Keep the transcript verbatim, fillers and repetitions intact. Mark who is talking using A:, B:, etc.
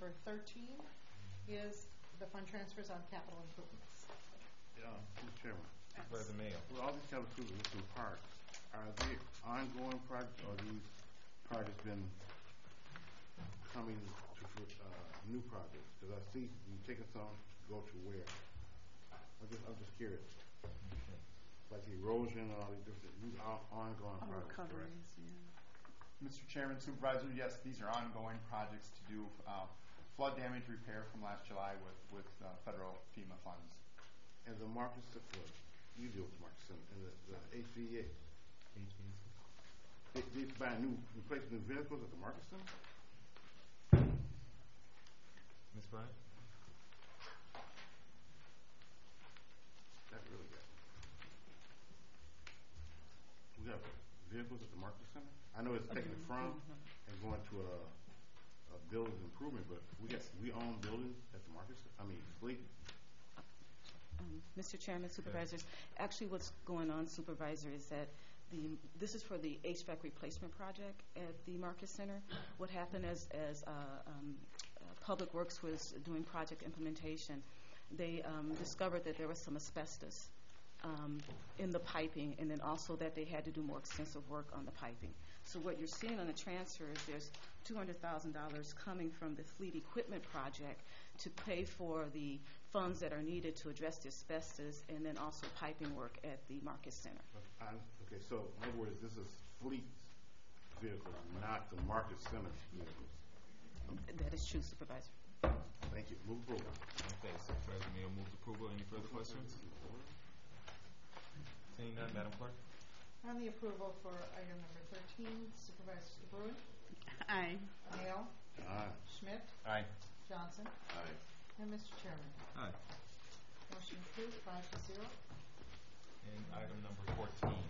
A: number thirteen is the fund transfers on capital improvements.
B: Yeah, Mister Chairman.
C: Supervisor Mayo.
B: Well, all these capital improvements in park, are they ongoing projects or these projects been coming to uh, new projects? Because I see you taking some to go to where? I'm just, I'm just curious.
C: Okay.
B: Like erosion and all these different, these are ongoing
D: Oh,
B: projects, correct?
D: recoveries, yeah.
E: Mister Chairman, Supervisor, yes, these are ongoing projects to do uh, flood damage repair from last July with, with uh, federal FEMA funds.
B: And the Marcus, well, you deal with Marcus and the, the H V A.
C: H V A C.
B: They, they buy new, replace new vehicles at the Marcus Center?
C: Miz Bryant?
B: That really got we got vehicles at the Marcus Center? I know it's taking it from and going to a, a buildings improvement, but we got we own buildings at the Marcus. I mean, fleet.
D: Um, Mister Chairman, Supervisors, actually what's going on, Supervisor, is that the this is for the H V A C replacement project at the Marcus Center. What happened as, as uh, um, uh, Public Works was doing project implementation, they um, discovered that there was some asbestos um, in the piping, and then also that they had to do more extensive work on the piping. So what you're seeing on the transfer is there's two hundred thousand dollars coming from the fleet equipment project to pay for the funds that are needed to address the asbestos, and then also piping work at the Marcus Center.
B: I, okay, so in other words, this is fleet vehicles, not the Marcus Center vehicles.
D: That is true, Supervisor.
B: Thank you. Move approval.
C: Okay, Supervisor Mayo moves approval. Any further questions? Seeing none, Madam Clerk?
A: On the approval for item number thirteen, Supervisor Bruin,
D: Aye.
A: Mayo,
B: Aye.
A: Schmidt,
C: Aye.
A: Johnson,
B: Aye.
A: and Mister Chairman.
C: Aye.
A: Motion approved, five to zero.
C: And item number fourteen.